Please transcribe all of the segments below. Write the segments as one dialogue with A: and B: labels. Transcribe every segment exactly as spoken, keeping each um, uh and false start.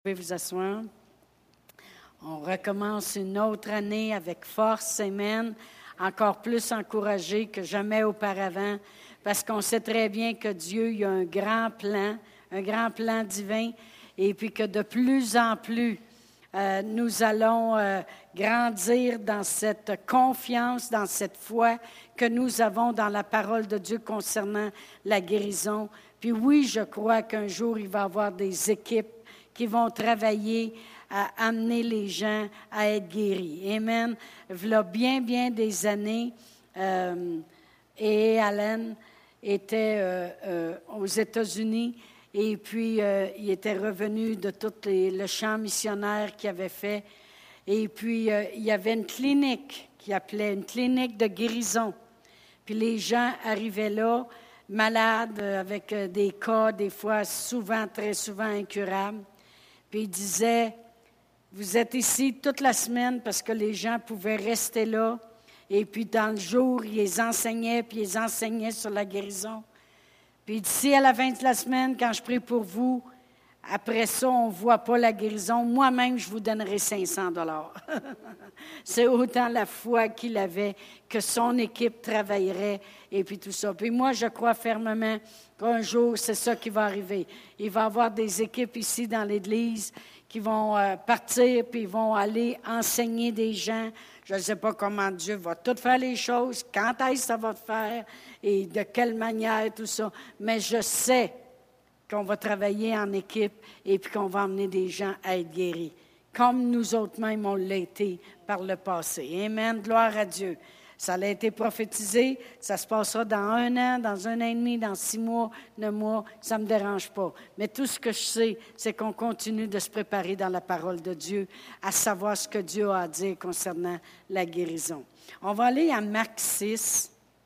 A: Vous pouvez vous asseoir. On recommence une autre année avec force, amen, encore plus encouragé que jamais auparavant, parce qu'on sait très bien que Dieu il a un grand plan, un grand plan divin, et puis que de plus en plus, euh, nous allons euh, grandir dans cette confiance, dans cette foi que nous avons dans la parole de Dieu concernant la guérison. Puis oui, je crois qu'un jour, il va y avoir des équipes qui vont travailler à amener les gens à être guéris. Amen. Il y a bien, bien des années, euh, et Alan était euh, euh, aux États-Unis et puis euh, il était revenu de tout les, le champ missionnaire qu'il avait fait. Et puis, euh, il y avait une clinique qu'il appelait une clinique de guérison. Puis les gens arrivaient là, malades, avec euh, des cas, des fois souvent, très souvent incurables. Puis il disait, vous êtes ici toute la semaine parce que les gens pouvaient rester là. Et puis dans le jour, ils les enseignaient, puis ils les enseignaient sur la guérison. Puis d'ici à la fin de la semaine, quand je prie pour vous, après ça, on ne voit pas la guérison. Moi-même, je vous donnerai cinq cents dollars. C'est autant la foi qu'il avait que son équipe travaillerait et puis tout ça. Puis moi, je crois fermement qu'un jour, c'est ça qui va arriver. Il va y avoir des équipes ici dans l'Église qui vont euh, partir puis ils vont aller enseigner des gens. Je ne sais pas comment Dieu va tout faire les choses, quand est-ce que ça va faire et de quelle manière, tout ça. Mais je sais qu'on va travailler en équipe et puis qu'on va emmener des gens à être guéris, comme nous autres mêmes, on l'a été par le passé. Amen, gloire à Dieu. Ça a été prophétisé, ça se passera dans un an, dans un an et demi, dans six mois, neuf mois, ça ne me dérange pas. Mais tout ce que je sais, c'est qu'on continue de se préparer dans la parole de Dieu, à savoir ce que Dieu a à dire concernant la guérison. On va aller à Marc six.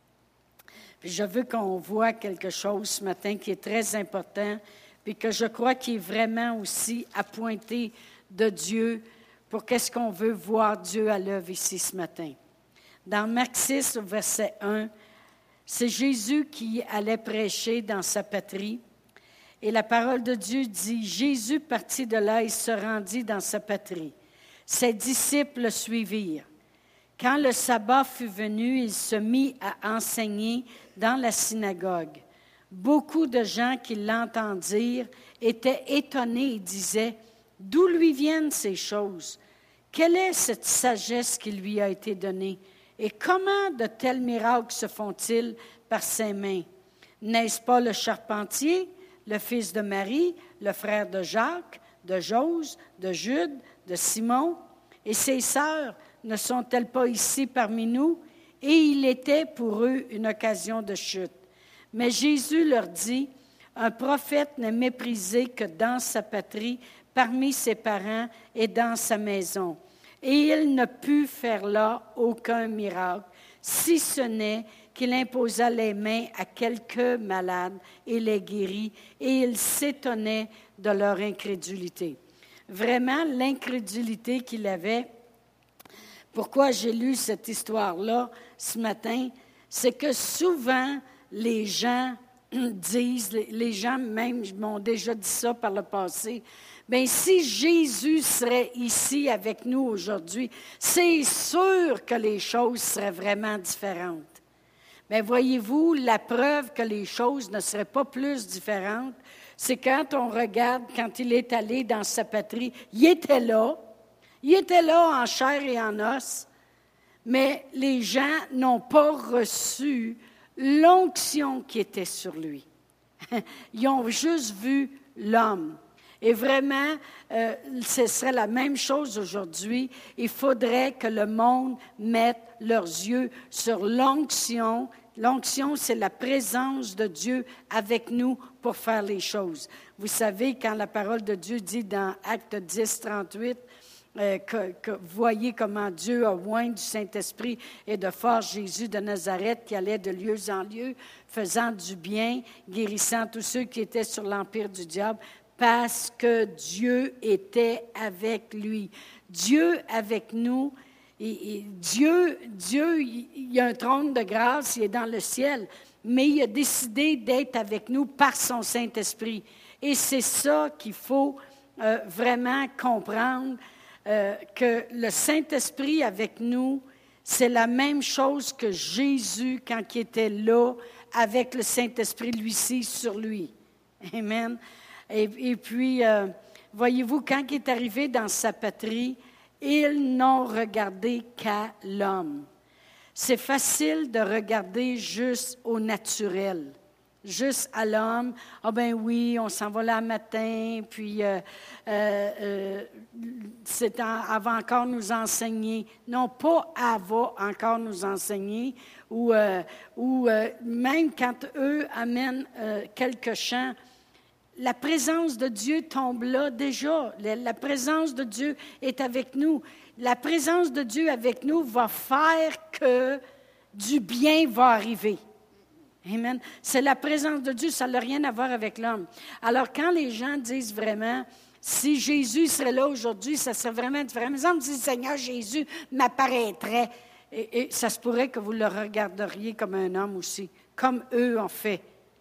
A: Je veux qu'on voit quelque chose ce matin qui est très important, puis que je crois qu'il est vraiment aussi appointé de Dieu pour qu'est-ce qu'on veut voir Dieu à l'œuvre ici ce matin. Dans Marc six, au verset un, c'est Jésus qui allait prêcher dans sa patrie. Et la parole de Dieu dit, Jésus partit de là et se rendit dans sa patrie. Ses disciples le suivirent. Quand le sabbat fut venu, il se mit à enseigner dans la synagogue. Beaucoup de gens qui l'entendirent étaient étonnés et disaient, « D'où lui viennent ces choses? Quelle est cette sagesse qui lui a été donnée? Et comment de tels miracles se font-ils par ses mains? N'est-ce pas le charpentier, le fils de Marie, le frère de Jacques, de Jose, de Jude, de Simon? Et ses sœurs ne sont-elles pas ici parmi nous? » Et il était pour eux une occasion de chute. Mais Jésus leur dit, « Un prophète n'est méprisé que dans sa patrie, parmi ses parents et dans sa maison. » Et il ne put faire là aucun miracle, si ce n'est qu'il imposa les mains à quelques malades et les guérit, et il s'étonnait de leur incrédulité. Vraiment, l'incrédulité qu'il avait. Pourquoi j'ai lu cette histoire-là ce matin? C'est que souvent, les gens disent, les gens même m'ont déjà dit ça par le passé, bien, si Jésus serait ici avec nous aujourd'hui, c'est sûr que les choses seraient vraiment différentes. Mais voyez-vous, la preuve que les choses ne seraient pas plus différentes, c'est quand on regarde, quand il est allé dans sa patrie, il était là, il était là en chair et en os, mais les gens n'ont pas reçu l'onction qui était sur lui. Ils ont juste vu l'homme. Et vraiment, euh, ce serait la même chose aujourd'hui. Il faudrait que le monde mette leurs yeux sur l'onction. L'onction, c'est la présence de Dieu avec nous pour faire les choses. Vous savez, quand la parole de Dieu dit dans Acte dix, trente-huit, euh, que, que voyez comment Dieu a oint du Saint-Esprit et de force Jésus de Nazareth qui allait de lieu en lieu, faisant du bien, guérissant tous ceux qui étaient sur l'empire du diable, parce que Dieu était avec lui. Dieu avec nous, et, et Dieu, Dieu, il y a un trône de grâce, il est dans le ciel, mais il a décidé d'être avec nous par son Saint-Esprit. Et c'est ça qu'il faut euh, vraiment comprendre euh, que le Saint-Esprit avec nous, c'est la même chose que Jésus quand il était là avec le Saint-Esprit, lui-ci, sur lui. Amen. Et, et puis, euh, voyez-vous, quand il est arrivé dans sa patrie, ils n'ont regardé qu'à l'homme. C'est facile de regarder juste au naturel, juste à l'homme. Ah ben oui, on s'en va là le matin, puis euh, euh, euh, c'est en, elle va encore nous enseigner. Non, pas elle va encore nous enseigner, ou, euh, ou euh, même quand eux amènent euh, quelques chants, la présence de Dieu tombe là déjà. La, la présence de Dieu est avec nous. La présence de Dieu avec nous va faire que du bien va arriver. Amen. C'est la présence de Dieu, ça n'a rien à voir avec l'homme. Alors, quand les gens disent vraiment, si Jésus serait là aujourd'hui, ça serait vraiment différent. Mais exemple, si le Seigneur Jésus m'apparaîtrait, et, et ça se pourrait que vous le regarderiez comme un homme aussi, comme eux ont fait.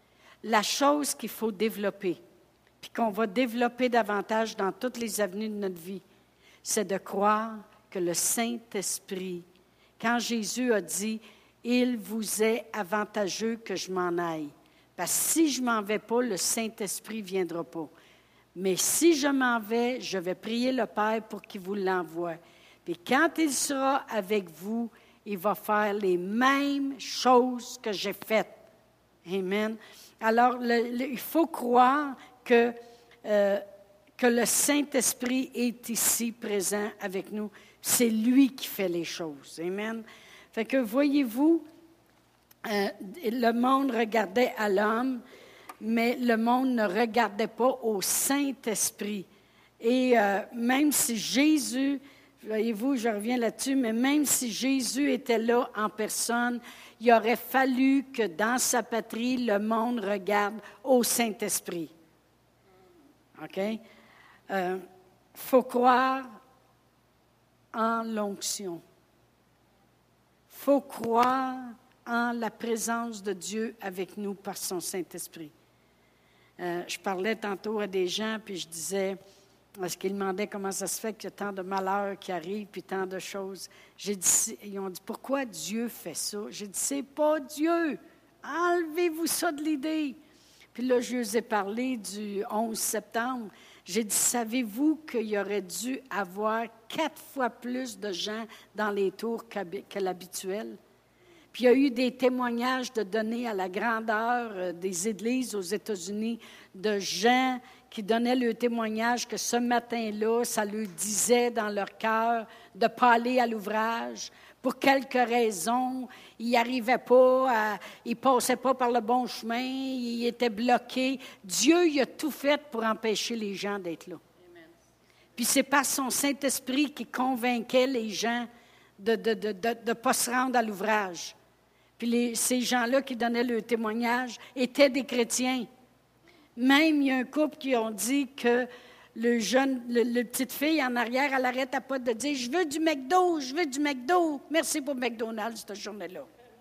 A: La chose qu'il faut développer, puis qu'on va développer davantage dans toutes les avenues de notre vie, c'est de croire que le Saint-Esprit, quand Jésus a dit « Il vous est avantageux que je m'en aille », parce que si je ne m'en vais pas, le Saint-Esprit ne viendra pas. Mais si je m'en vais, je vais prier le Père pour qu'il vous l'envoie. Puis quand il sera avec vous, il va faire les mêmes choses que j'ai faites. Amen. Alors, le, le, il faut croire que, euh, que le Saint-Esprit est ici présent avec nous. C'est lui qui fait les choses. Amen. Fait que, voyez-vous, euh, le monde regardait à l'homme, mais le monde ne regardait pas au Saint-Esprit. Et euh, même si Jésus, voyez-vous, je reviens là-dessus, mais même si Jésus était là en personne, il aurait fallu que dans sa patrie, le monde regarde au Saint-Esprit. OK? Il euh, faut croire en l'onction. Il faut croire en la présence de Dieu avec nous par son Saint-Esprit. Euh, je parlais tantôt à des gens, puis je disais, parce qu'ils demandaient comment ça se fait qu'il y a tant de malheurs qui arrivent, puis tant de choses. J'ai dit, ils ont dit, pourquoi Dieu fait ça? J'ai dit, c'est pas Dieu. Enlevez-vous ça de l'idée. Puis là, je vous ai parlé du onze septembre. J'ai dit, savez-vous qu'il y aurait dû avoir quatre fois plus de gens dans les tours que l'habituel? Puis il y a eu des témoignages de donner à la grandeur des églises aux États-Unis de gens qui donnaient le témoignage que ce matin-là, ça leur disait dans leur cœur de ne pas aller à l'ouvrage. Pour quelques raisons, ils n'arrivaient pas, à, ils ne passaient pas par le bon chemin, ils étaient bloqués. Dieu, il a tout fait pour empêcher les gens d'être là. Amen. Puis c'est par son Saint-Esprit qui convainquait les gens de ne de, de, de, de pas se rendre à l'ouvrage. Puis les, ces gens-là qui donnaient le témoignage étaient des chrétiens. Même, il y a un couple qui ont dit que le jeune, le, le petite fille en arrière, elle n'arrêtait pas de dire « Je veux du McDo, je veux du McDo. Merci pour McDonald's cette journée-là. »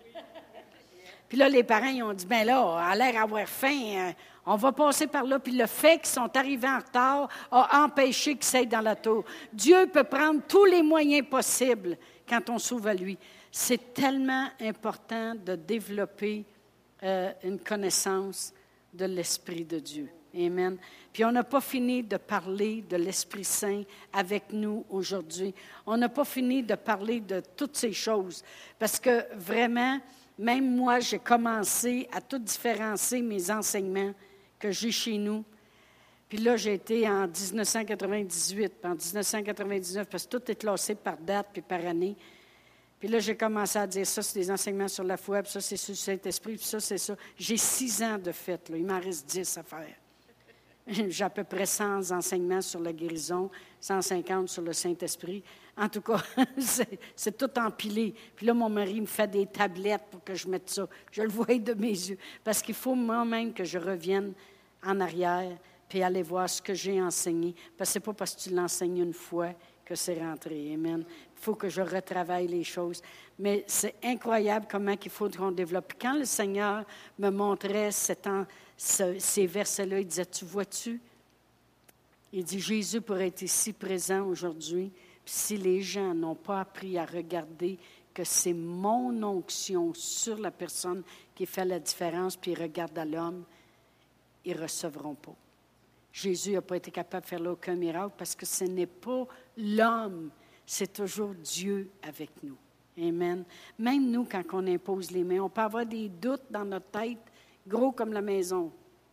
A: Puis là, les parents, ils ont dit « Ben là, elle a l'air d'avoir faim. On va passer par là. » Puis le fait qu'ils sont arrivés en retard a empêché qu'ils aillent dans la tour. Dieu peut prendre tous les moyens possibles quand on s'ouvre à lui. C'est tellement important de développer euh, une connaissance de l'Esprit de Dieu. Amen. Puis on n'a pas fini de parler de l'Esprit Saint avec nous aujourd'hui. On n'a pas fini de parler de toutes ces choses. Parce que vraiment, même moi, j'ai commencé à tout différencier mes enseignements que j'ai chez nous. Puis là, j'ai été en dix-neuf cent quatre-vingt-dix-huit, puis en dix-neuf cent quatre-vingt-dix-neuf, parce que tout est classé par date puis par année. Puis là, j'ai commencé à dire ça, c'est des enseignements sur la foi, puis ça, c'est sur le Saint-Esprit, puis ça, c'est ça. J'ai six ans de fait, là. Il m'en reste dix à faire. J'ai à peu près cent enseignements sur la guérison, cent cinquante sur le Saint-Esprit. En tout cas, c'est, c'est tout empilé. Puis là, mon mari me fait des tablettes pour que je mette ça. Je le vois de mes yeux. Parce qu'il faut moi-même que je revienne en arrière puis aller voir ce que j'ai enseigné. Parce que ce n'est pas parce que tu l'enseignes une fois que c'est rentré. Amen. Il faut que je retravaille les choses. Mais c'est incroyable comment il faut qu'on développe. Quand le Seigneur me montrait cet en, ce, ces versets-là, il disait, tu vois-tu, Il dit, Jésus pourrait être ici présent aujourd'hui, puis si les gens n'ont pas appris à regarder que c'est mon onction sur la personne qui fait la différence, puis ils regardent à l'homme, ils ne recevront pas. Jésus n'a pas été capable de faire là aucun miracle parce que ce n'est pas l'homme, c'est toujours Dieu avec nous. Amen. Même nous, quand on impose les mains, on peut avoir des doutes dans notre tête, gros comme la maison.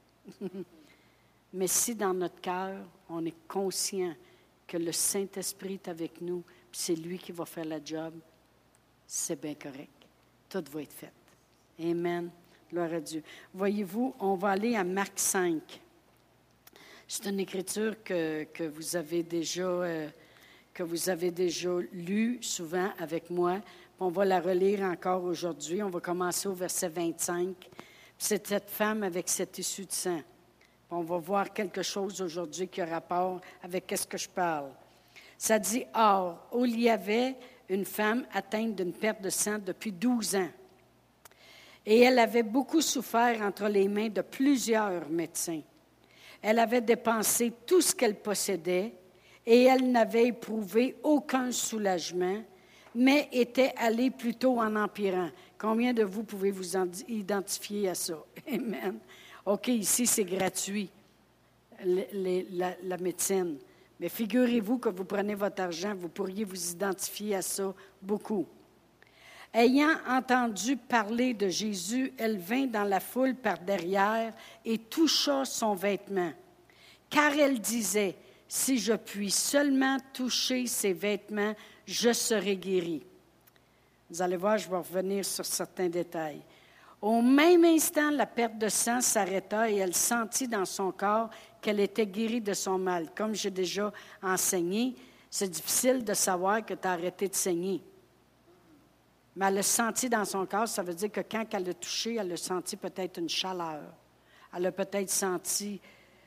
A: Mais si dans notre cœur, on est conscient que le Saint-Esprit est avec nous, puis c'est lui qui va faire la job, c'est bien correct. Tout va être fait. Amen. Gloire à Dieu. Voyez-vous, on va aller à Marc cinq. C'est une écriture que, que vous avez déjà... Euh, que vous avez déjà lu souvent avec moi. Puis on va la relire encore aujourd'hui. On va commencer au verset vingt-cinq. Puis c'est cette femme avec cette issue de sang. Puis on va voir quelque chose aujourd'hui qui a rapport avec ce que je parle. Ça dit, « Or, il y avait une femme atteinte d'une perte de sang depuis douze ans. Et elle avait beaucoup souffert entre les mains de plusieurs médecins. Elle avait dépensé tout ce qu'elle possédait, et elle n'avait éprouvé aucun soulagement, mais était allée plutôt en empirant. » Combien de vous pouvez vous identifier à ça? Amen. OK, ici, c'est gratuit, les, les, la, la médecine. Mais figurez-vous que vous prenez votre argent, vous pourriez vous identifier à ça beaucoup. Ayant entendu parler de Jésus, elle vint dans la foule par derrière et toucha son vêtement, car elle disait, « Si je puis seulement toucher ses vêtements, je serai guérie. » Vous allez voir, je vais revenir sur certains détails. Au même instant, la perte de sang s'arrêta et elle sentit dans son corps qu'elle était guérie de son mal. Comme j'ai déjà enseigné, c'est difficile de savoir que tu as arrêté de saigner. Mais elle a senti dans son corps, ça veut dire que quand elle a touché, elle a senti peut-être une chaleur. Elle a peut-être senti...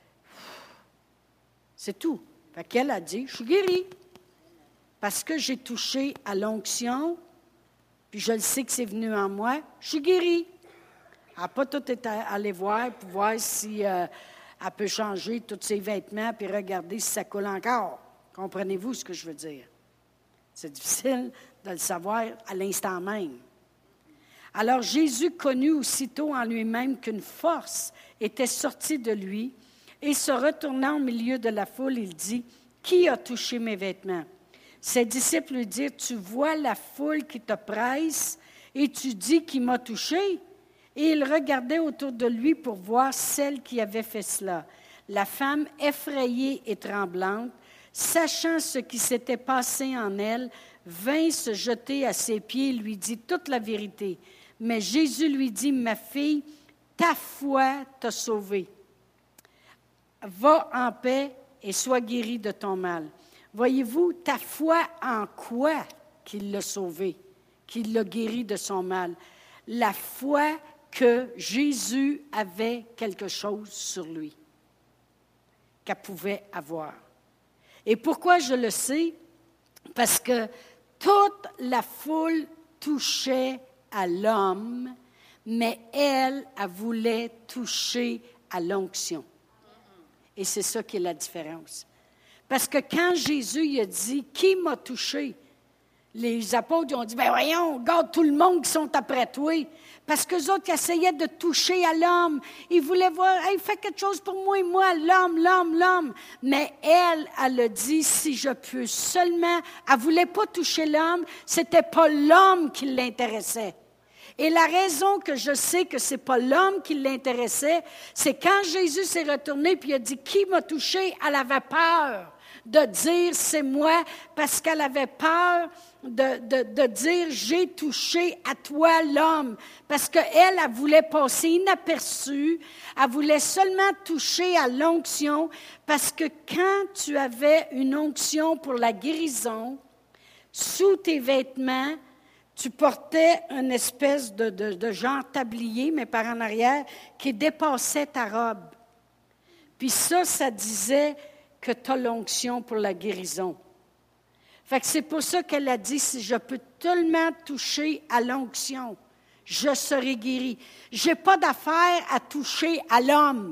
A: C'est tout. Fait qu'elle a dit, je suis guérie. Parce que j'ai touché à l'onction, puis je le sais que c'est venu en moi, je suis guérie. Elle n'a pas tout été allée voir pour voir si euh, elle peut changer tous ses vêtements puis regarder si ça coule encore. Comprenez-vous ce que je veux dire? C'est difficile de le savoir à l'instant même. Alors Jésus connut aussitôt en lui-même qu'une force était sortie de lui, et se retournant au milieu de la foule, il dit, « Qui a touché mes vêtements? » Ses disciples lui dirent, « Tu vois la foule qui te presse et tu dis qui m'a touché? » Et il regardait autour de lui pour voir celle qui avait fait cela. La femme, effrayée et tremblante, sachant ce qui s'était passé en elle, vint se jeter à ses pieds et lui dit toute la vérité. Mais Jésus lui dit, « Ma fille, ta foi t'a sauvée. Va en paix et sois guérie de ton mal. » Voyez-vous, ta foi en quoi qu'il l'a sauvée, qu'il l'a guérie de son mal? La foi que Jésus avait quelque chose sur lui, qu'elle pouvait avoir. Et pourquoi je le sais? Parce que toute la foule touchait à l'homme, mais elle, elle voulait toucher à l'onction. Et c'est ça qui est la différence. Parce que quand Jésus il a dit « Qui m'a touché? » Les apôtres ont dit « Ben voyons, regarde tout le monde qui sont après toi. » Parce qu'eux autres essayaient de toucher à l'homme. Ils voulaient voir « Hey, fais quelque chose pour moi, moi, l'homme, l'homme, l'homme. » Mais elle, elle a dit « Si je peux seulement... » Elle ne voulait pas toucher l'homme, ce n'était pas l'homme qui l'intéressait. Et la raison que je sais que ce n'est pas l'homme qui l'intéressait, c'est quand Jésus s'est retourné et il a dit « Qui m'a touché? » Elle avait peur de dire « C'est moi » parce qu'elle avait peur de, de, de dire « J'ai touché à toi l'homme » parce qu'elle, elle voulait passer inaperçue, elle voulait seulement toucher à l'onction parce que quand tu avais une onction pour la guérison, sous tes vêtements, tu portais une espèce de, de, de genre tablier, mais par en arrière, qui dépassait ta robe. Puis ça, ça disait que tu as l'onction pour la guérison. Fait que c'est pour ça qu'elle a dit, si je peux tellement toucher à l'onction, je serai guérie. Je n'ai pas d'affaire à toucher à l'homme.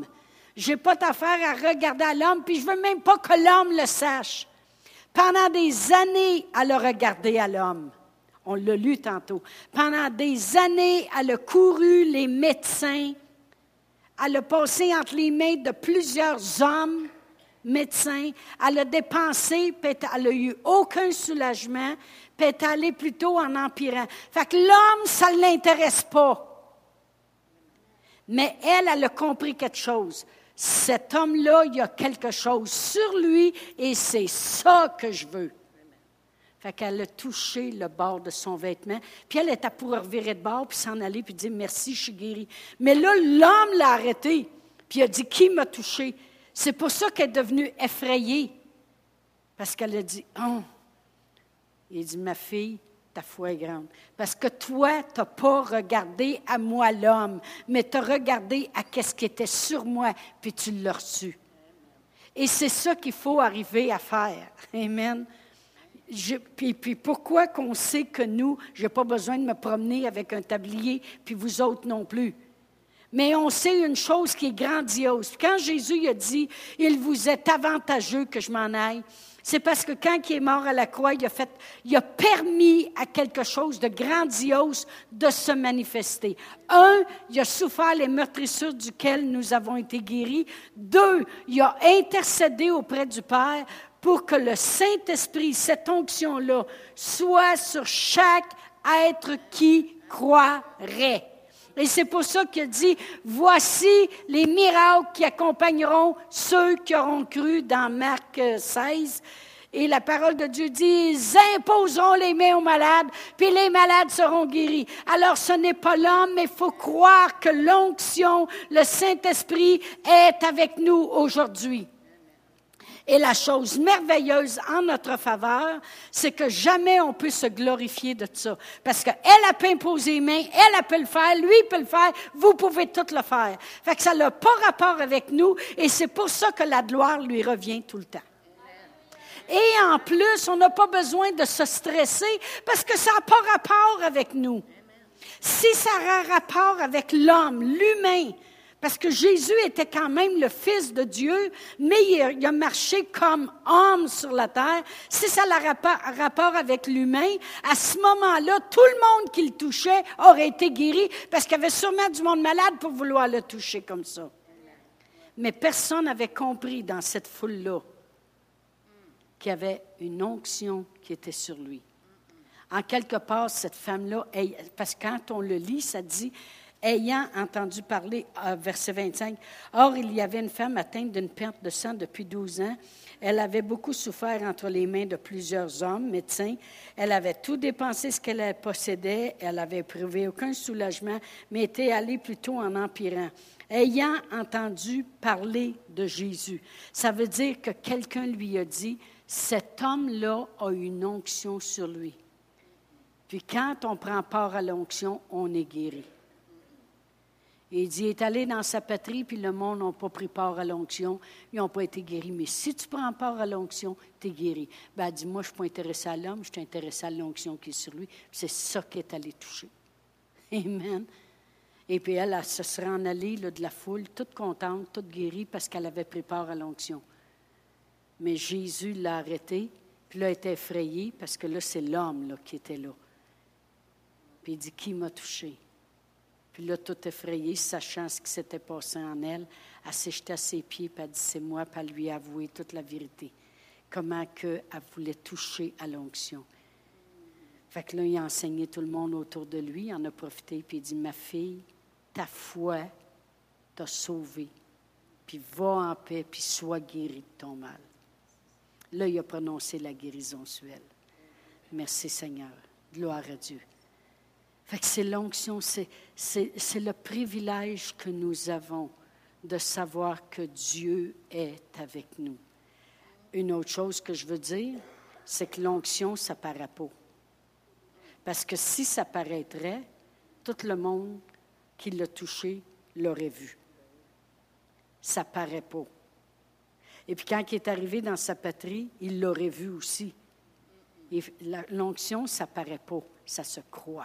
A: Je n'ai pas d'affaire à regarder à l'homme, puis je ne veux même pas que l'homme le sache. Pendant des années, elle a regardé à l'homme. On l'a lu tantôt. Pendant des années, elle a couru les médecins. Elle a passé entre les mains de plusieurs hommes médecins. Elle a dépensé, puis elle n'a eu aucun soulagement, puis elle est allée plutôt en empirant. Fait que l'homme, ça ne l'intéresse pas. Mais elle, elle a compris quelque chose. Cet homme-là, il y a quelque chose sur lui et c'est ça que je veux. Fait qu'elle a touché le bord de son vêtement, puis elle était pour revirer de bord, puis s'en aller, puis dire « Merci, je suis guérie ». Mais là, l'homme l'a arrêté, puis il a dit « Qui m'a touché ?» C'est pour ça qu'elle est devenue effrayée, parce qu'elle a dit « Oh ». Il a dit « Ma fille, ta foi est grande. Parce que toi, tu n'as pas regardé à moi l'homme, mais tu as regardé à ce qui était sur moi, puis tu l'as reçu. » Et c'est ça qu'il faut arriver à faire. Amen. Je, puis, puis pourquoi qu'on sait que nous, je n'ai pas besoin de me promener avec un tablier, puis vous autres non plus. Mais on sait une chose qui est grandiose. Puis quand Jésus a dit « Il vous est avantageux que je m'en aille », c'est parce que quand il est mort à la croix, il a, fait, il a permis à quelque chose de grandiose de se manifester. Un, il a souffert les meurtrissures duquel nous avons été guéris. Deux, il a intercédé auprès du Père pour que le Saint-Esprit, cette onction-là, soit sur chaque être qui croirait. Et c'est pour ça qu'il a dit, voici les miracles qui accompagneront ceux qui auront cru dans Marc seize. Et la parole de Dieu dit, ils imposeront les mains aux malades, puis les malades seront guéris. Alors ce n'est pas l'homme, mais il faut croire que l'onction, le Saint-Esprit est avec nous aujourd'hui. Et la chose merveilleuse en notre faveur, c'est que jamais on peut se glorifier de ça. Parce qu'elle a pu imposer les mains, elle a pu le faire, lui peut le faire, vous pouvez tout le faire. Fait que ça n'a pas rapport avec nous et c'est pour ça que la gloire lui revient tout le temps. Et en plus, on n'a pas besoin de se stresser parce que ça n'a pas rapport avec nous. Si ça a rapport avec l'homme, l'humain, parce que Jésus était quand même le Fils de Dieu, mais il a marché comme homme sur la terre. Si ça a rapport avec l'humain, à ce moment-là, tout le monde qui le touchait aurait été guéri, parce qu'il y avait sûrement du monde malade pour vouloir le toucher comme ça. Mais personne n'avait compris dans cette foule-là qu'il y avait une onction qui était sur lui. En quelque part, cette femme-là, parce que quand on le lit, ça dit... Ayant entendu parler, verset vingt-cinq, « Or, il y avait une femme atteinte d'une perte de sang depuis douze ans. Elle avait beaucoup souffert entre les mains de plusieurs hommes, médecins. Elle avait tout dépensé ce qu'elle possédait. Elle avait éprouvé aucun soulagement, mais était allée plutôt en empirant. Ayant entendu parler de Jésus. » Ça veut dire que quelqu'un lui a dit, « Cet homme-là a une onction sur lui. » Puis quand on prend part à l'onction, on est guéri. Et il dit, il est allé dans sa patrie, puis le monde n'a pas pris part à l'onction, ils n'ont pas été guéris. Mais si tu prends part à l'onction, tu es guéri. Ben, elle dit, moi, je ne suis pas intéressée à l'homme, je suis intéressée à l'onction qui est sur lui. Puis c'est ça qui est allé toucher. Amen. Et puis elle, elle se serait en allée là, de la foule, toute contente, toute guérie, parce qu'elle avait pris part à l'onction. Mais Jésus l'a arrêtée, puis là, elle était effrayée, parce que là, c'est l'homme là, qui était là. Puis il dit, qui m'a touché? Puis là, tout effrayée, sachant ce qui s'était passé en elle, elle s'est jetée à ses pieds, puis elle dit, c'est moi, puis elle lui a avoué toute la vérité. Comment qu'elle voulait toucher à l'onction. Fait que là, il a enseigné tout le monde autour de lui, il en a profité, puis il dit, ma fille, ta foi t'a sauvée, puis va en paix, puis sois guérie de ton mal. Là, il a prononcé la guérison sur elle. Merci Seigneur. Gloire à Dieu. Fait que c'est l'onction, c'est, c'est, c'est le privilège que nous avons de savoir que Dieu est avec nous. Une autre chose que je veux dire, c'est que l'onction, ça ne paraît pas. Parce que si ça paraîtrait, tout le monde qui l'a touché l'aurait vu. Ça ne paraît pas. Et puis quand il est arrivé dans sa patrie, il l'aurait vu aussi. Et la, l'onction, ça ne paraît pas, ça se croit.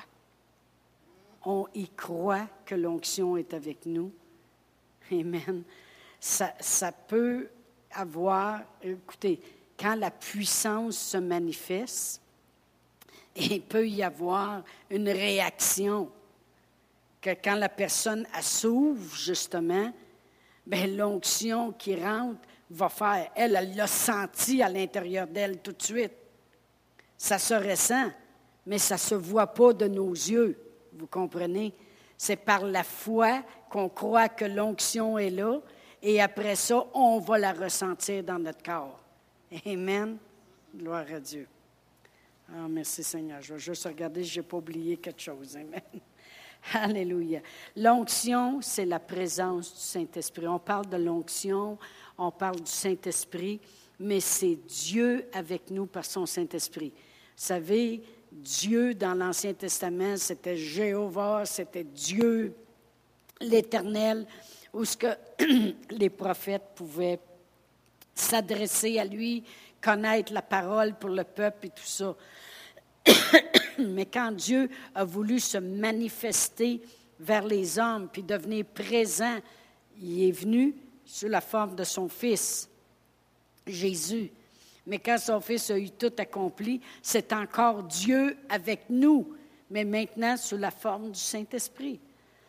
A: On y croit que l'onction est avec nous. Amen. ça, ça peut avoir, écoutez, quand la puissance se manifeste, il peut y avoir une réaction. Que quand la personne elle s'ouvre, justement, bien, l'onction qui rentre va faire, elle, elle l'a senti à l'intérieur d'elle tout de suite. Ça se ressent, mais ça ne se voit pas de nos yeux, vous comprenez? C'est par la foi qu'on croit que l'onction est là, et après ça, on va la ressentir dans notre corps. Amen. Gloire à Dieu. Ah, merci Seigneur. Je vais juste regarder si je n'ai pas oublié quelque chose. Amen. Alléluia. L'onction, c'est la présence du Saint-Esprit. On parle de l'onction, on parle du Saint-Esprit, mais c'est Dieu avec nous par son Saint-Esprit. Vous savez, Dieu dans l'Ancien Testament, c'était Jéhovah, c'était Dieu, l'Éternel, où ce que les prophètes pouvaient s'adresser à lui, connaître la parole pour le peuple et tout ça. Mais quand Dieu a voulu se manifester vers les hommes puis devenir présent, il est venu sous la forme de son Fils, Jésus. Mais quand son Fils a eu tout accompli, c'est encore Dieu avec nous, mais maintenant sous la forme du Saint-Esprit.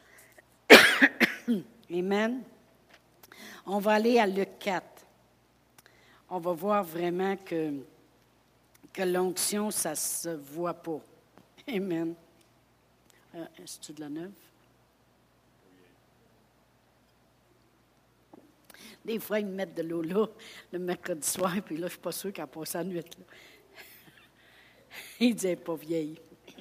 A: Amen. On va aller à Luc quatre. On va voir vraiment que, que l'onction, ça ne se voit pas. Amen. Euh, est-ce-tu de la neuve? Des fois, ils me mettent de l'eau là, le mercredi soir, puis là, je ne suis pas sûre qu'elle passe la nuit là. Il dit, elle n'est pas vieille.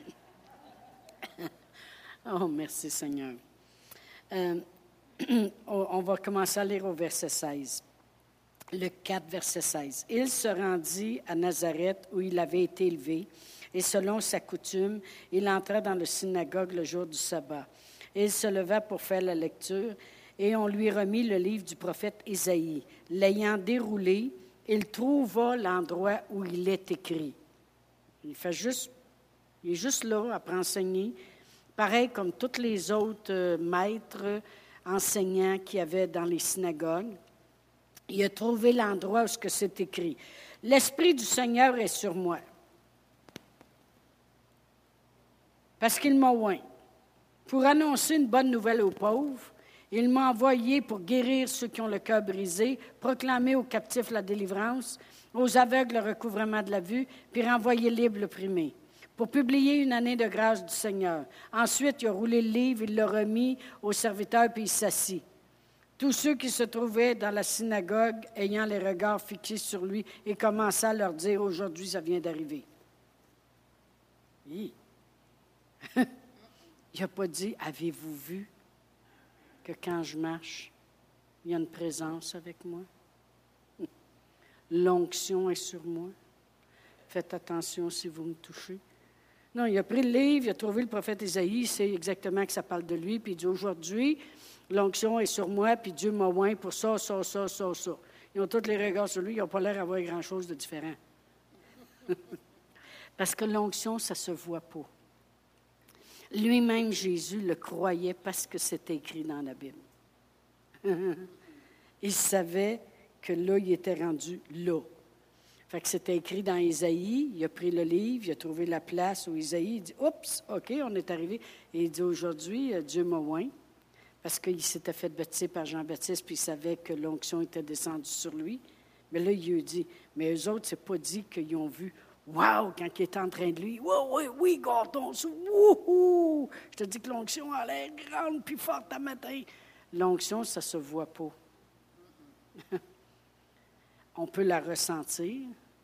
A: Oh, merci Seigneur. Euh, on va commencer à lire au verset seize. Luc quatre, verset seize. Il se rendit à Nazareth où il avait été élevé, et selon sa coutume, il entra dans la synagogue le jour du sabbat. Il se leva pour faire la lecture, et on lui remit le livre du prophète Isaïe. L'ayant déroulé, il trouva l'endroit où il est écrit. Il fait juste, il est juste là, après enseigner, pareil comme tous les autres euh, maîtres enseignants qu'il y avait dans les synagogues. Il a trouvé l'endroit où c'est écrit. « L'Esprit du Seigneur est sur moi, parce qu'il m'a oint. Pour annoncer une bonne nouvelle aux pauvres, il m'a envoyé pour guérir ceux qui ont le cœur brisé, proclamer aux captifs la délivrance, aux aveugles le recouvrement de la vue, puis renvoyer libre l'opprimé, pour publier une année de grâce du Seigneur. Ensuite, il a roulé le livre, il l'a remis au serviteur, puis il s'assit. Tous ceux qui se trouvaient dans la synagogue, ayant les regards fixés sur lui, et commença à leur dire, « Aujourd'hui, ça vient d'arriver. » Il n'a pas dit, « Avez-vous vu que quand je marche, il y a une présence avec moi? L'onction est sur moi. Faites attention si vous me touchez. » Non, il a pris le livre, il a trouvé le prophète Isaïe, il sait exactement que ça parle de lui, puis il dit, « Aujourd'hui, l'onction est sur moi, puis Dieu m'a oint pour ça, ça, ça, ça, ça. » Ils ont tous les regards sur lui, ils n'ont pas l'air d'avoir grand-chose de différent. Parce que l'onction, ça ne se voit pas. Lui-même, Jésus, le croyait parce que c'était écrit dans la Bible. Il savait que là, il était rendu là. Fait que c'était écrit dans Isaïe, il a pris le livre, il a trouvé la place où Isaïe, il dit, « Oups, OK, on est arrivé. » Et il dit, « Aujourd'hui, Dieu m'a oint. » Parce qu'il s'était fait baptiser par Jean-Baptiste, puis il savait que l'onction était descendue sur lui. Mais là, il lui a dit, mais eux autres, c'est pas dit qu'ils ont vu, « Wow! » Quand il était en train de lui, « Oui, oui, oui, gâteau, wouhou! » Je te dis que l'onction a l'air grande puis forte à matin. L'onction, ça ne se voit pas. On peut la ressentir,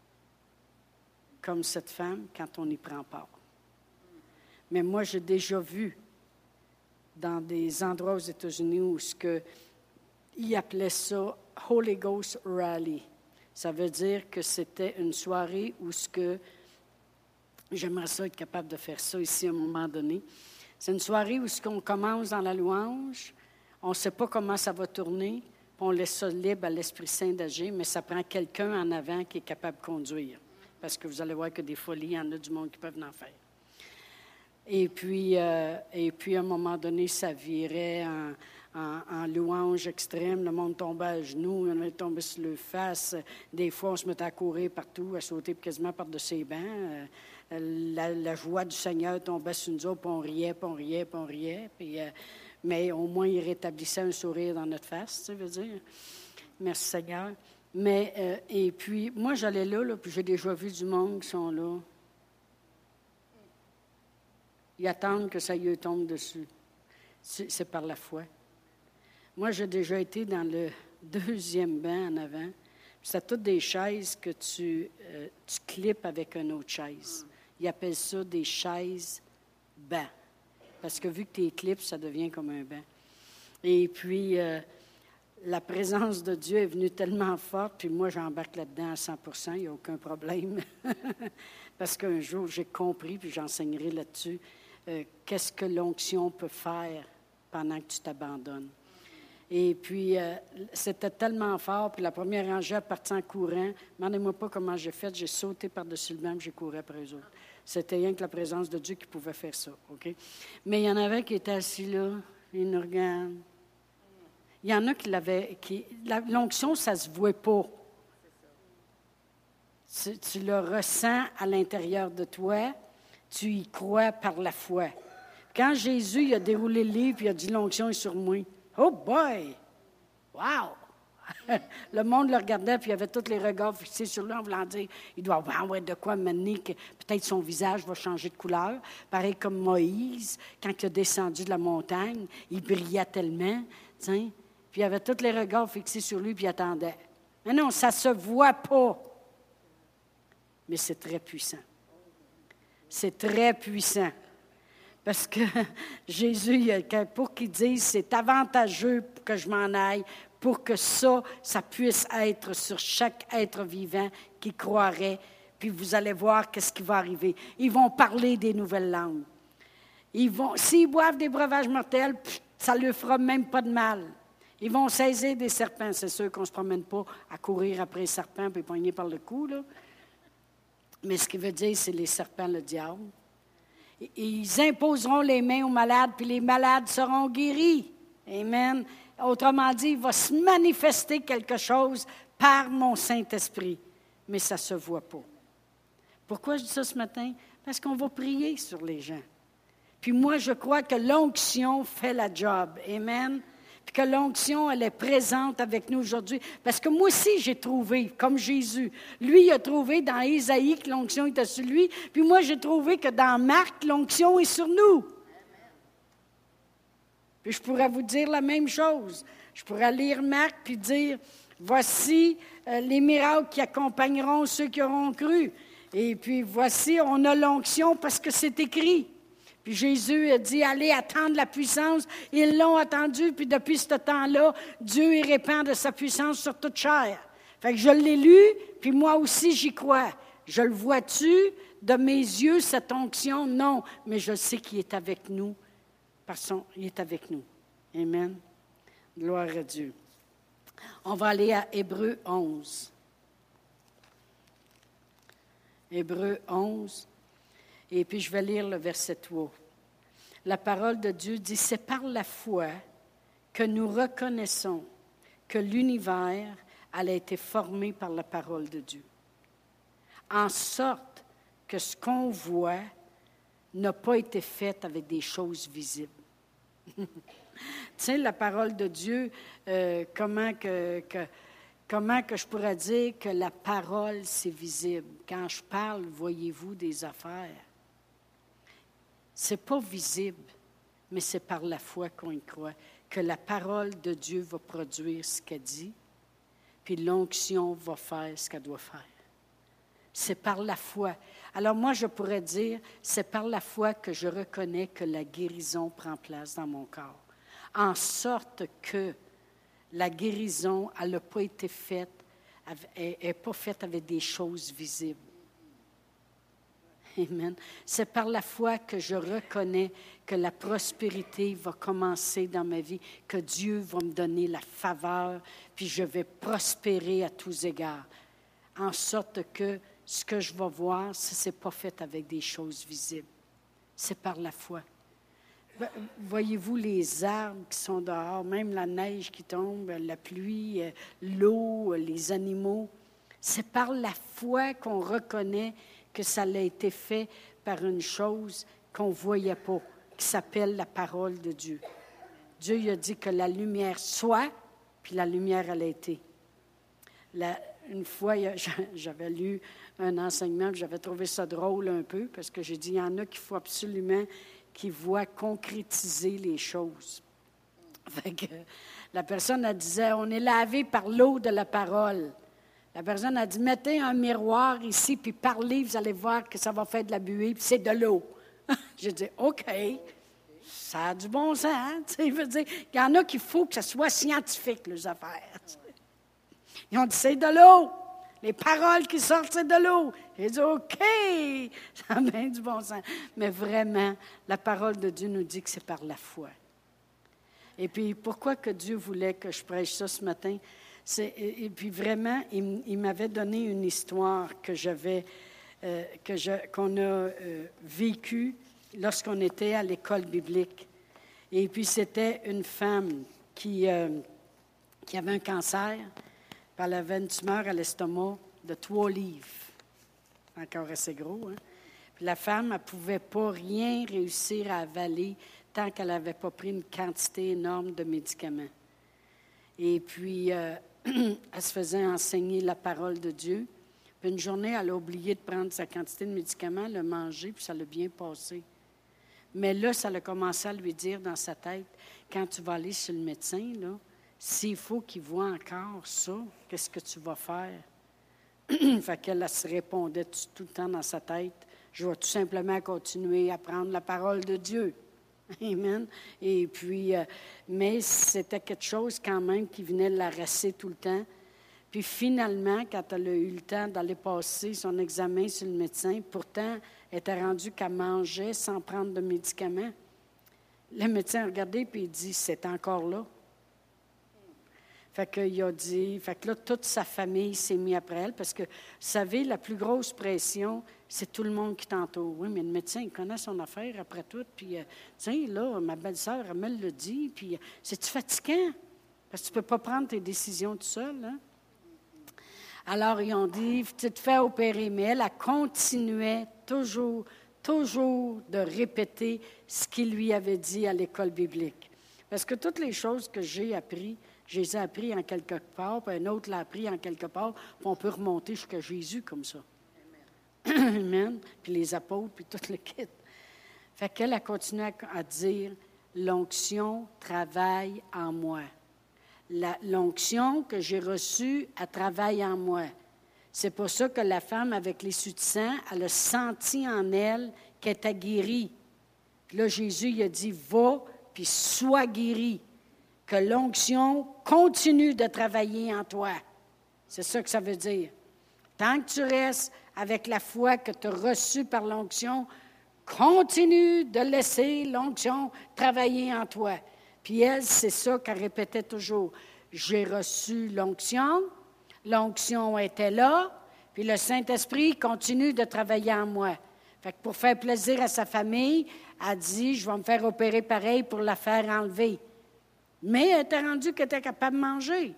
A: comme cette femme, quand on y prend part. Mais moi, j'ai déjà vu dans des endroits aux États-Unis où ce que, ils appelaient ça « Holy Ghost Rally ». Ça veut dire que c'était une soirée où ce que, j'aimerais ça être capable de faire ça ici à un moment donné. C'est une soirée où ce qu'on commence dans la louange, on ne sait pas comment ça va tourner, puis on laisse ça libre à l'Esprit Saint d'agir, mais ça prend quelqu'un en avant qui est capable de conduire. Parce que vous allez voir que des folies, il y en a du monde qui peuvent en faire. Et puis, euh, et puis, à un moment donné, ça virait en, en, en louange extrême. Le monde tombait à genoux, il y en avait tombé sur le face. Des fois, on se mettait à courir partout, à sauter quasiment par-dessus les bancs. La, la joie du Seigneur tombait sur nous autres, puis on riait, puis on riait, puis on riait. Puis, euh, mais au moins, il rétablissait un sourire dans notre face, tu veux dire. Merci Seigneur. Mais, euh, et puis, moi, j'allais là, là, puis j'ai déjà vu du monde qui sont là. Ils attendent que ça y tombe dessus. C'est, c'est par la foi. Moi, j'ai déjà été dans le deuxième banc en avant. C'est toutes des chaises que tu, euh, tu clips avec une autre chaise. Ils appellent ça des chaises bancs. Parce que vu que tu les clips, ça devient comme un banc. Et puis, euh, la présence de Dieu est venue tellement forte, puis moi, j'embarque là-dedans à cent pour cent, il n'y a aucun problème. Parce qu'un jour, j'ai compris, puis j'enseignerai là-dessus, euh, qu'est-ce que l'onction peut faire pendant que tu t'abandonnes. Et puis, euh, c'était tellement fort, puis la première rangée est partie en courant. Demandez-moi pas comment j'ai fait, j'ai sauté par-dessus le banc, j'ai couru après eux autres. C'était rien que la présence de Dieu qui pouvait faire ça, OK? Mais il y en avait qui étaient assis là, ils nous regardent. Il y en a qui l'avaient... Qui, la, l'onction, ça ne se voit pas. Tu, tu le ressens à l'intérieur de toi, tu y crois par la foi. Quand Jésus il a déroulé le livre et il a dit « L'onction est sur moi », oh boy! Wow! Le monde le regardait, puis il y avait tous les regards fixés sur lui en voulant dire il doit avoir de quoi mener, que peut-être son visage va changer de couleur. Pareil comme Moïse, quand il est descendu de la montagne, il brillait tellement. T'sais. Puis il y avait tous les regards fixés sur lui, puis il attendait. Mais non, ça ne se voit pas. Mais c'est très puissant. C'est très puissant. Parce que Jésus, pour qu'il dise, c'est avantageux que je m'en aille, pour que ça, ça puisse être sur chaque être vivant qui croirait. Puis vous allez voir qu'est-ce qui va arriver. Ils vont parler des nouvelles langues. Ils vont, s'ils boivent des breuvages mortels, ça ne leur fera même pas de mal. Ils vont saisir des serpents. C'est sûr qu'on ne se promène pas à courir après les serpents puis pogner par le cou, là. Mais ce qu'il veut dire, c'est les serpents, le diable. Ils imposeront les mains aux malades, puis les malades seront guéris. Amen. Autrement dit, il va se manifester quelque chose par mon Saint-Esprit. Mais ça ne se voit pas. Pourquoi je dis ça ce matin? Parce qu'on va prier sur les gens. Puis moi, je crois que l'onction fait la job. Amen. Puis que l'onction, elle est présente avec nous aujourd'hui. Parce que moi aussi, j'ai trouvé, comme Jésus. Lui, il a trouvé dans Ésaïe que l'onction était sur lui. Puis moi, j'ai trouvé que dans Marc, l'onction est sur nous. Puis je pourrais vous dire la même chose. Je pourrais lire Marc puis dire, voici euh, les miracles qui accompagneront ceux qui auront cru. Et puis voici, on a l'onction parce que c'est écrit. Puis Jésus a dit, allez attendre la puissance. Ils l'ont attendu, puis depuis ce temps-là, Dieu il répand de sa puissance sur toute chair. Fait que je l'ai lu, puis moi aussi j'y crois. Je le vois-tu de mes yeux, cette onction? Non, mais je sais qu'il est avec nous. Parce qu'il est avec nous. Amen. Gloire à Dieu. On va aller à Hébreux onze. Hébreux onze. Et puis je vais lire le verset trois. La parole de Dieu dit, c'est par la foi que nous reconnaissons que l'univers a été formé par la parole de Dieu. En sorte que ce qu'on voit n'a pas été fait avec des choses visibles. Tu sais, la parole de Dieu, euh, comment que, que, comment que je pourrais dire que la parole, c'est visible? Quand je parle, voyez-vous des affaires? Ce n'est pas visible, mais c'est par la foi qu'on y croit, que la parole de Dieu va produire ce qu'elle dit, puis l'onction va faire ce qu'elle doit faire. C'est par la foi. Alors moi, je pourrais dire, c'est par la foi que je reconnais que la guérison prend place dans mon corps. En sorte que la guérison, elle n'a pas été faite, elle n'est pas faite avec des choses visibles. Amen. C'est par la foi que je reconnais que la prospérité va commencer dans ma vie, que Dieu va me donner la faveur, puis je vais prospérer à tous égards. En sorte que ce que je vais voir, ce n'est pas fait avec des choses visibles. C'est par la foi. voyez-vous les arbres qui sont dehors, même la neige qui tombe, la pluie, l'eau, les animaux. C'est par la foi qu'on reconnaît que ça a été fait par une chose qu'on ne voyait pas, qui s'appelle la parole de Dieu. Dieu il a dit que la lumière soit, puis la lumière, elle a été. La, une fois, j'avais lu un enseignement, puis j'avais trouvé ça drôle un peu, parce que j'ai dit, il y en a qu'il faut absolument qu'ils voient concrétiser les choses. Fait que la personne, elle disait, on est lavé par l'eau de la parole. La personne a dit, mettez un miroir ici, puis parlez, vous allez voir que ça va faire de la buée, puis c'est de l'eau. J'ai dit, OK, ça a du bon sens. Hein? Il veut dire, il y en a qu'il faut que ce soit scientifique, les affaires. T'sais. Ils ont dit, c'est de l'eau. Les paroles qui sortent, c'est de l'eau. J'ai dit, OK, ça a bien du bon sens. Mais vraiment, la parole de Dieu nous dit que c'est par la foi. Et puis, pourquoi que Dieu voulait que je prêche ça ce matin? C'est, et puis vraiment, il, il m'avait donné une histoire que j'avais, euh, que je, qu'on a euh, vécue lorsqu'on était à l'école biblique. Et puis c'était une femme qui, euh, qui avait un cancer, puis elle avait une tumeur à l'estomac de trois livres, encore assez gros. Hein? Puis la femme, elle ne pouvait pas rien réussir à avaler tant qu'elle n'avait pas pris une quantité énorme de médicaments. Et puis, euh, elle se faisait enseigner la parole de Dieu. Puis une journée, elle a oublié de prendre sa quantité de médicaments, elle a mangé, puis ça l'a bien passé. Mais là, ça a commencé à lui dire dans sa tête, quand tu vas aller chez le médecin, là, s'il faut qu'il voit encore ça, qu'est-ce que tu vas faire? Fait qu'elle elle se répondait tout, tout le temps dans sa tête, je vais tout simplement continuer à prendre la parole de Dieu. Amen. Et puis, euh, mais c'était quelque chose quand même qui venait l'harasser tout le temps. Puis finalement, quand elle a eu le temps d'aller passer son examen sur le médecin, pourtant, elle était rendue qu'elle mangeait sans prendre de médicaments. Le médecin a regardé et il dit, c'est encore là. Fait qu'il a dit, fait que là, toute sa famille s'est mise après elle, parce que, vous savez, la plus grosse pression, c'est tout le monde qui t'entoure. Oui, mais le médecin, il connaît son affaire après tout, puis, euh, tiens, là, ma belle-sœur, elle me le dit, puis, euh, c'est-tu fatigant? Parce que tu ne peux pas prendre tes décisions tout seul, hein? Alors, ils ont dit, tu te fais opérer, mais elle, elle continuait toujours, toujours de répéter ce qu'il lui avait dit à l'école biblique. Parce que toutes les choses que j'ai apprises, je les ai appris en quelque part, puis un autre l'a appris en quelque part, puis on peut remonter jusqu'à Jésus comme ça. Amen. Amen. Puis les apôtres, puis tout le kit. Fait qu'elle a continué à, à dire, l'onction travaille en moi. La, l'onction que j'ai reçue, elle travaille en moi. C'est pour ça que la femme avec l'issue de sang, elle a senti en elle qu'elle était guérie. Puis là, Jésus, il a dit, va, puis sois guérie. Que l'onction continue de travailler en toi. C'est ça que ça veut dire. Tant que tu restes avec la foi que tu as reçue par l'onction, continue de laisser l'onction travailler en toi. Puis elle, c'est ça qu'elle répétait toujours. J'ai reçu l'onction, l'onction était là, puis le Saint-Esprit continue de travailler en moi. Fait que pour faire plaisir à sa famille, elle dit, je vais me faire opérer pareil pour la faire enlever. Mais elle était rendue qu'elle était capable de manger.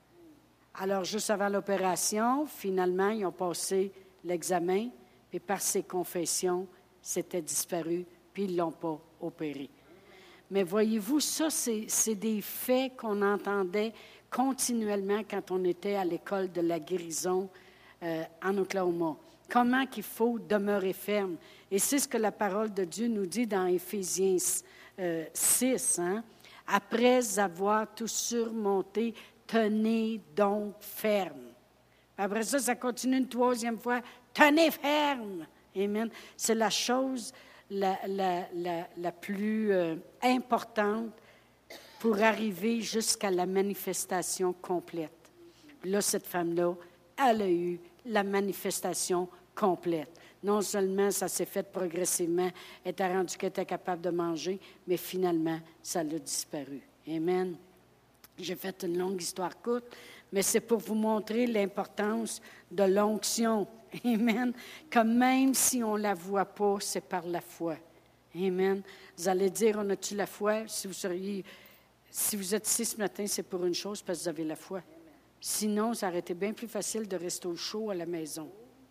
A: Alors, juste avant l'opération, finalement, ils ont passé l'examen, et par ses confessions, c'était disparu, puis ils ne l'ont pas opéré. Mais voyez-vous, ça, c'est, c'est des faits qu'on entendait continuellement quand on était à l'école de la guérison euh, en Oklahoma. Comment qu'il faut demeurer ferme. Et c'est ce que la parole de Dieu nous dit dans Éphésiens euh, six, hein? Après avoir tout surmonté, tenez donc ferme. Après ça, ça continue une troisième fois. Tenez ferme. Amen. C'est la chose la, la, la, la plus euh, importante pour arriver jusqu'à la manifestation complète. Là, cette femme-là, elle a eu la manifestation complète. Non seulement ça s'est fait progressivement, elle était rendue qu'elle était capable de manger, mais finalement, ça l'a disparu. Amen. J'ai fait une longue histoire courte, mais c'est pour vous montrer l'importance de l'onction. Amen. Que même si on ne la voit pas, c'est par la foi. Amen. Vous allez dire, on a-tu la foi? Si vous seriez, si vous êtes ici ce matin, c'est pour une chose, parce que vous avez la foi. Sinon, ça aurait été bien plus facile de rester au chaud à la maison.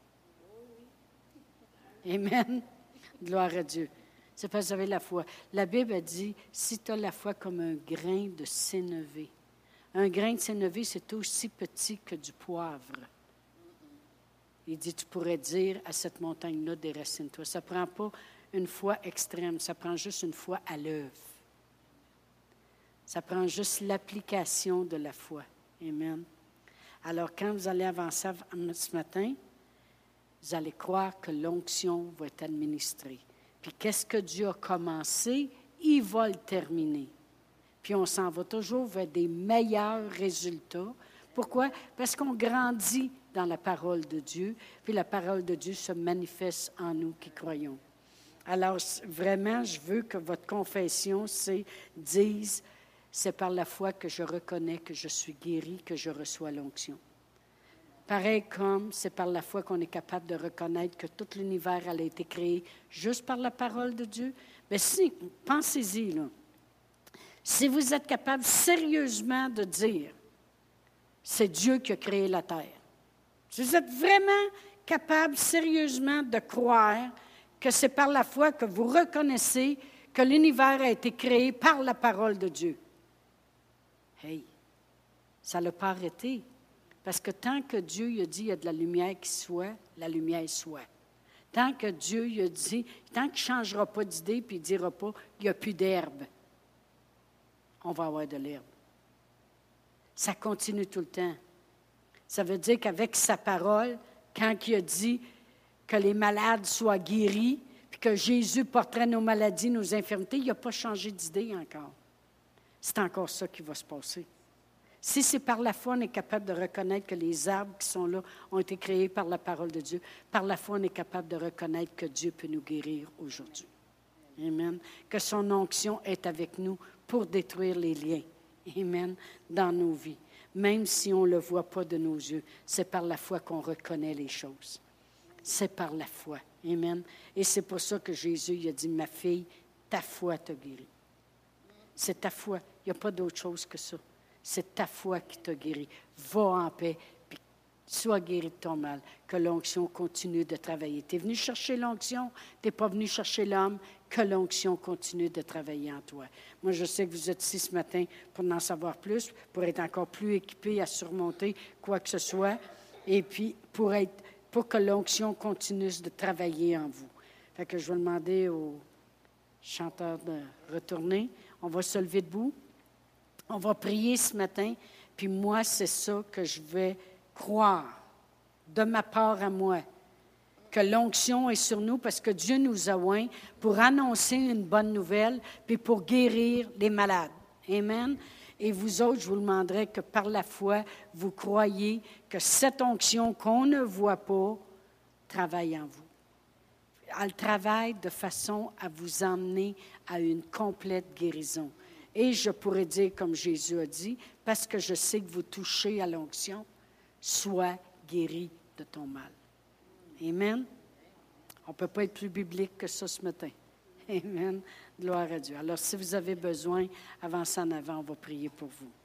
A: Amen. Gloire à Dieu. C'est parce que vous avez la foi. La Bible a dit, si tu as la foi comme un grain de sénévé. Un grain de sénévé, c'est aussi petit que du poivre. Il dit, tu pourrais dire à cette montagne-là, déracine-toi. Ça ne prend pas une foi extrême, ça prend juste une foi à l'œuvre. Ça prend juste l'application de la foi. Amen. Alors, quand vous allez avancer ce matin, vous allez croire que l'onction va être administrée. Puis qu'est-ce que Dieu a commencé, il va le terminer. Puis on s'en va toujours vers des meilleurs résultats. Pourquoi? Parce qu'on grandit dans la parole de Dieu, puis la parole de Dieu se manifeste en nous qui croyons. Alors, vraiment, je veux que votre confession c'est, dise, c'est par la foi que je reconnais que je suis guéri, que je reçois l'onction. Pareil comme c'est par la foi qu'on est capable de reconnaître que tout l'univers a été créé juste par la parole de Dieu. Mais si, pensez-y, là. Si vous êtes capable sérieusement de dire, c'est Dieu qui a créé la terre. Si vous êtes vraiment capable sérieusement de croire que c'est par la foi que vous reconnaissez que l'univers a été créé par la parole de Dieu. Hey, ça ne l'a pas arrêté. Parce que tant que Dieu il a dit il y a de la lumière qui soit, la lumière soit. Tant que Dieu il a dit, tant qu'il ne changera pas d'idée puis il ne dira pas il n'y a plus d'herbe, on va avoir de l'herbe. Ça continue tout le temps. Ça veut dire qu'avec sa parole, quand il a dit que les malades soient guéris, puis que Jésus porterait nos maladies, nos infirmités, il n'a pas changé d'idée encore. C'est encore ça qui va se passer. Si c'est par la foi, on est capable de reconnaître que les arbres qui sont là ont été créés par la parole de Dieu. Par la foi, on est capable de reconnaître que Dieu peut nous guérir aujourd'hui. Amen. Que son onction est avec nous pour détruire les liens. Amen. Dans nos vies. Même si on ne le voit pas de nos yeux, c'est par la foi qu'on reconnaît les choses. C'est par la foi. Amen. Et c'est pour ça que Jésus il a dit, ma fille, ta foi t'a guéri. C'est ta foi. Il n'y a pas d'autre chose que ça. C'est ta foi qui t'a guéri. Va en paix, puis sois guéri de ton mal. Que l'onction continue de travailler. Tu es venu chercher l'onction, tu n'es pas venu chercher l'homme. Que l'onction continue de travailler en toi. Moi, je sais que vous êtes ici ce matin pour en savoir plus, pour être encore plus équipé à surmonter quoi que ce soit, et puis pour, être, pour que l'onction continue de travailler en vous. Fait que je vais demander aux chanteurs de retourner. On va se lever debout. On va prier ce matin, puis moi, c'est ça que je vais croire, de ma part à moi, que l'onction est sur nous parce que Dieu nous a oints pour annoncer une bonne nouvelle, puis pour guérir les malades. Amen. Et vous autres, je vous demanderai que par la foi, vous croyez que cette onction qu'on ne voit pas travaille en vous. Elle travaille de façon à vous emmener à une complète guérison. Et je pourrais dire, comme Jésus a dit, parce que je sais que vous touchez à l'onction, sois guéri de ton mal. Amen. On ne peut pas être plus biblique que ça ce matin. Amen. Gloire à Dieu. Alors, si vous avez besoin, avancez en avant, on va prier pour vous.